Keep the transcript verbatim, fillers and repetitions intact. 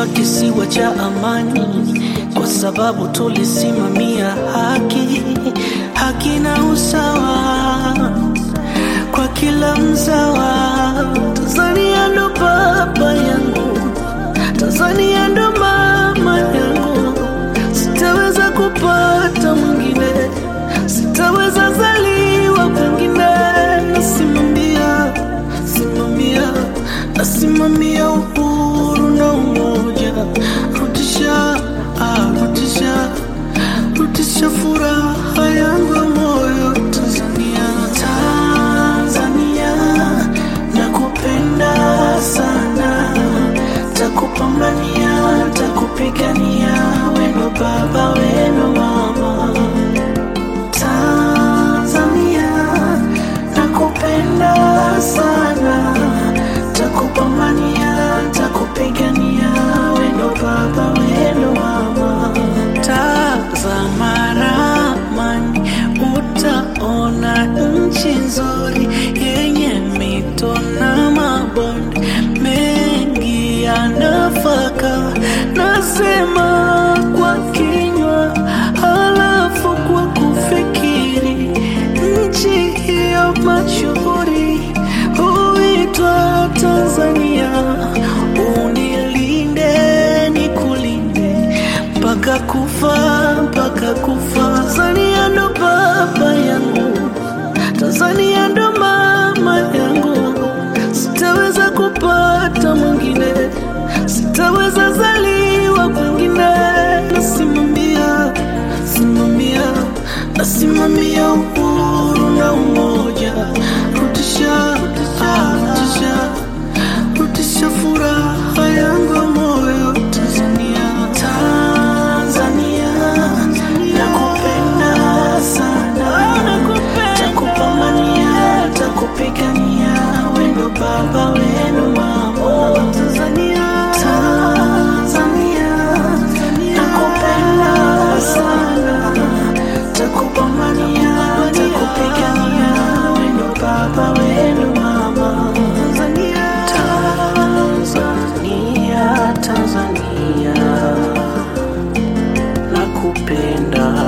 kisiwa cha amani, kwa sababu tulisimamia haki, haki na usawa kwa kila mzawa. Tanzania ndo baba yangu, Tanzania ndo mama yangu, sitaweza kupata mwingine, sitaweza zaliwa kwingine. Nasimamia, simamia, nasimamia uhuru na umoja. Rudisha, ah, rudisha, rudisha furaha yangu ya moyo. Tanzania, Tanzania, nakupenda sana, takupambania, takupigania, weno baba, weno mama. Tanzania, nakupenda sana, takupambania, takupigania, weno baba, weno mama. Tazama ramani, utaona nchi nzuri yenye mito na mabonde mengi ya nafaka. Nasema kwa kinywa, halafu kwa kufikiri. Nchi hiyo mashuhuri huitwa Tanzania. Unilinde nikulinde, mpaka kufa, mpaka kufa. Tanzania ndo baba yangu, Tanzania ndo mama yangu, sitaweza kupata mwingine, sitaweza zaliwa kwingine. Nasimamia, simamia, nasimamia uhuru na umoja. Rudisha, ah, rudisha, rudisha furaha yangu ya moyo. Tanzania, Tanzania, nakupenda sana, takupambania, takupigania, weno baba, weno mama. Tanzania, Tanzania, nakupenda sana, takupambania, takupigania, weno baba, weno mama. Tanzania, Tanzania, Tanzania, nakupenda.